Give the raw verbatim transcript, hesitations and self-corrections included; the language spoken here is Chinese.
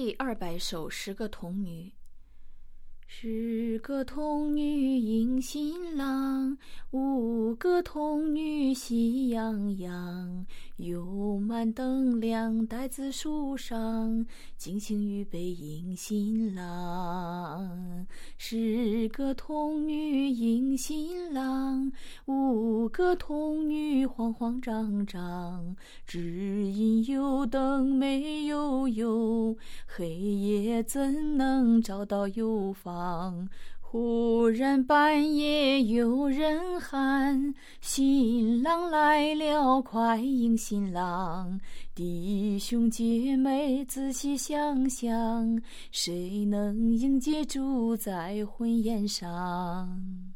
第二百首十个童女。十个童女迎新郎，五个童女喜洋洋，油满灯亮带子树上，精心预备迎新郎。十个童女迎新郎，五个童女慌慌张张，只因油灯没有油，黑夜怎能找到油房？忽然半夜有人喊，新郎来了，快迎新郎！弟兄姐妹仔细想想，谁能迎接主在婚宴上？